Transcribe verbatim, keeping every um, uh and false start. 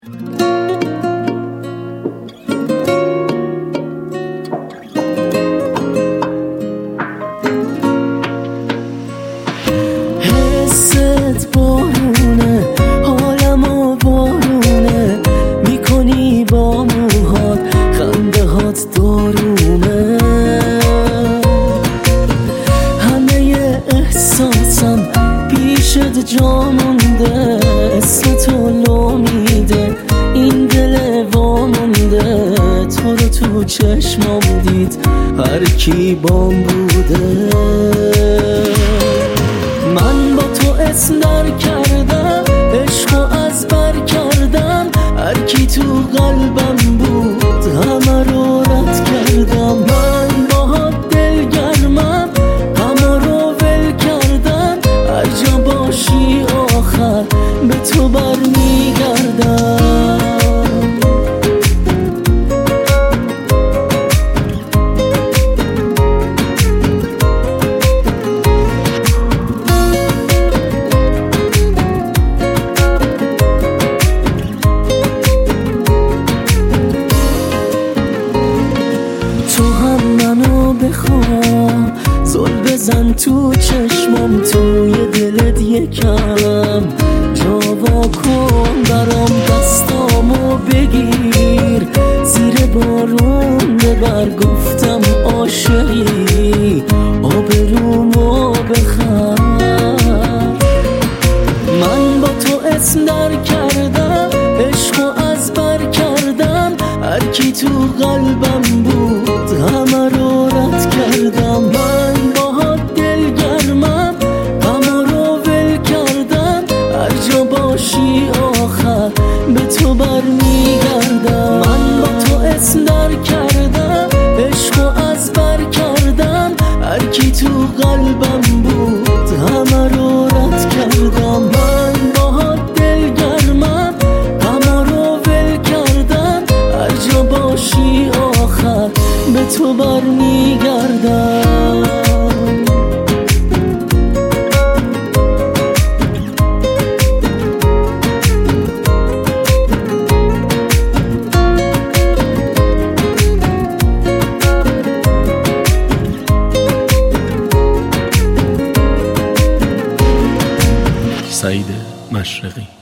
حست بارونه، حالمو بارونه میکنی با موهات، خنده هات دارومه. همه احساسم پیشت جا مونده، اسم تو لو میده این دل وامونده. تو رو تو چشمام دید هر کی بام بوده. من با تو اسم در کردم، عشقو از بر کردم. هر کی تو قلبم بود همه رو رد کردم. من باهات دلگرمم، همه رو ول کردم. هر جا باشی آخر به تو برمیگردم. تو هم منو بخواه، زل بزن تو چشمم، توی دلت یکم جاوا کن برام. دستامو بگیر زیر بارون ببر، گفتم عاشقی آبرومو بخر. من با تو اسم در کردم، عشقو از بر کردم. هر کی تو قلبم بود همه رو رد کردم. من باهات دلگرمم، همه رو ول کردم. هر جا باشی آخر به تو برمیگردم. من با تو اسم در کردم، عشقو از بر کردم. هر کی تو قلبم بود همه رو رد کردم. من باهات دلگرمم، همه رو ول کردم. هر جا باشی آخر به تو برمیگردم. سعید مشرقی.